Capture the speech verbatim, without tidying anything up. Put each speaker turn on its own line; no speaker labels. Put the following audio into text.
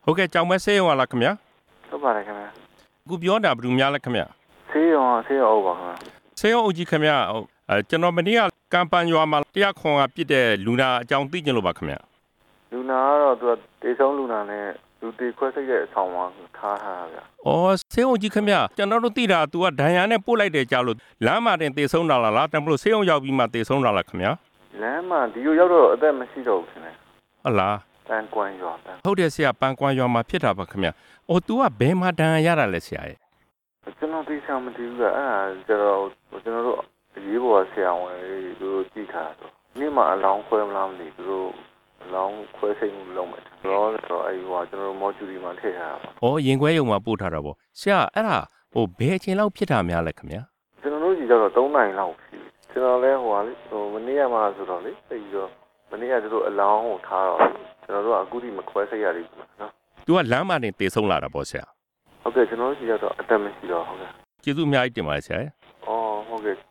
ဟုတ်ကဲ့ကြောင်မဲဆေးရုံလားခင်ဗျာ
ဟုတ်ပါတယ်ခင်ဗျာ
အခုပြောတာဘယ်သူများလဲခင်ဗျာ
ဆေးရုံဆေးရုံဟုတ်ပါခင်ဗျာ
ဆေးရုံအကြီးခင်ဗျာအဲကျွန်တော်မနေ့ကကမ်ပန်ရွာမှာတရားခွန်ကပြစ်တဲ့လူနာအကြောင်းသိကြလို့ပါခင်ဗျာ
လူနာကတော့သူကတေဆုံးလူနာနဲ့လူတေခွဲစိတ်တဲ့အဆောင်မှာထားထားတာဗျာ
။အော်ဆေးရုံကြီးခင်ဗျာကျွန်တော်တို့သိတာ तू ကဒဏ်ရာနဲ့ပို့လိုက်တယ်ကြားလို့လမ်းမှာတင်တေဆုံးတာလားလားတမလို့ဆေးရုံရောက်ပြီးမှတေဆုံးတာလားခင်ဗျာ
လမ်းမှာဒီလိုရောက်တော့အသက်မရှိတော့ဘူးခင်ဗျာ
ဟုတ်လား
ပန်ကွမ်ရွာပန်
ဟုတ်တယ်ဆရာပန်ကွမ်ရွာမှာဖြစ်တာပါခင်ဗျာ။အော် तू ကဘယ်မှာဒဏ်ရာရတာလဲဆရာရဲ့
ကျွန်တော်သိချင်မသိဘူးကအဲ့ဒါကျွန်တော်ကျွန်တော်တို့အရေးပေါ်ဆရာဝန်လေးတို့ကြည့်ထားတော့နေ့မှာအလောင်းခွဲမလားမသိဘူးတို့အလောင်းခွဲစိတ်မှုလုပ်မယ်တော့တော့အဲ့ဟိုကျွန်တော်မော်ကျူရီမှာထည့်ထားတာပါ
။အော်ရင်ခွဲရုံမှာပို့ထားတာပေါ့ဆရာအဲ့ဒါဟိုဘယ်အချိန်လောက်ဖြစ်တာများလဲခင်ဗျာ
ကျွန်တော်တို့ကြီးတော့သုံးနာရီလောက်ဖြစ်ပြီကျွန်တော်လဲဟိုဟာလေဟိုမနေ့ကမှဆိုတော့လေသိပြီးတော့မနေ့ကတို့အလောင်းကိုထားတော့ကျွန်တော်တို့ကအခုထိမခွဲစိတ်ရသေးဘူးနော်
။ तू ကလမ်းမှာတင်တေဆုံးလာတာပေါ့ဆရာ
ဟုတ်ကဲ့ကျွန်တော်တို့ကြီးတော့အသက်မရှိတော့ဟုတ်ကဲ့
ကျေးဇူးအများကြီးတင်ပါတယ်ဆရာ
။အော်ဟုတ်ကဲ့